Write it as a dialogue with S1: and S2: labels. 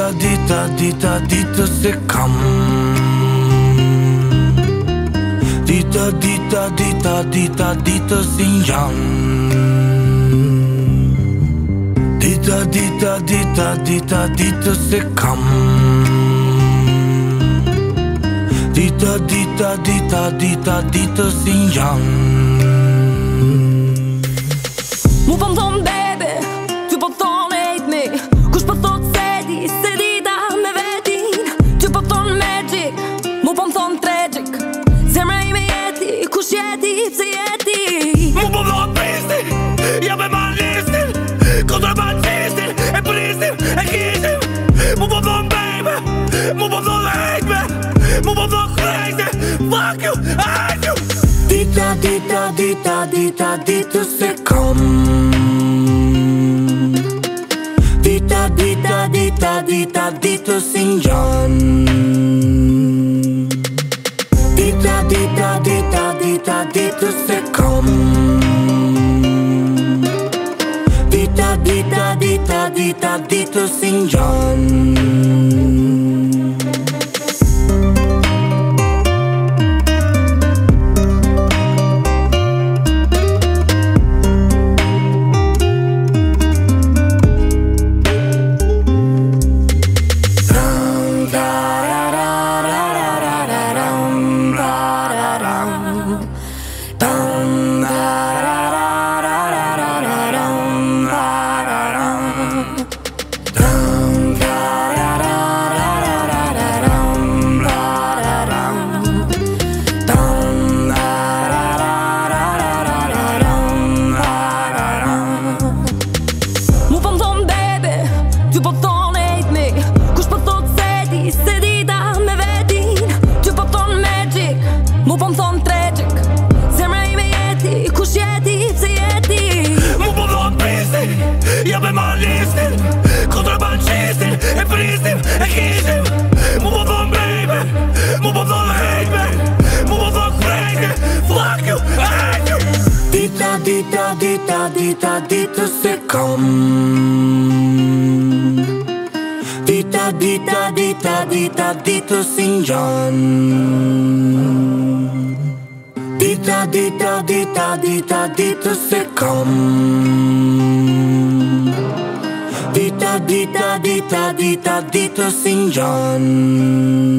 S1: dita से कम dita से young dita से कम dita से young.
S2: Mu po m'thon baby, ty po thon hate me. Kush po thot sedita me vetin. Ty po thon magic, mu po m'thon tragic. Zemra ime jeti, kush jeti, pse jeti.
S1: Mu po m'thon pistin, ja me malistin. Kontrabandistin, e pristin, e kishtin. Mu po m'thon baby, mu po m'thon hate me. Mu po m'thon crazy, fuck you, I hate you. Dita se kom. Dita se young. Dita se kom. Dita se young.
S2: Ty po thon hate me. Kush po thot sedita me vetin. Ty po thon magic, mu po m'thon tragic. Zemra ime jeti, kush jeti, pse jeti.
S1: Mu po m'thon pistin, ja me malistin. Kontrabandistin, e pristin, e kishtin. Mu po m'thon baby, mu po m'thon hate me. Mu po m'thon crazy, fuck you, I hate you. Dita se kom. Dita se young. Dita se kom. Dita se young.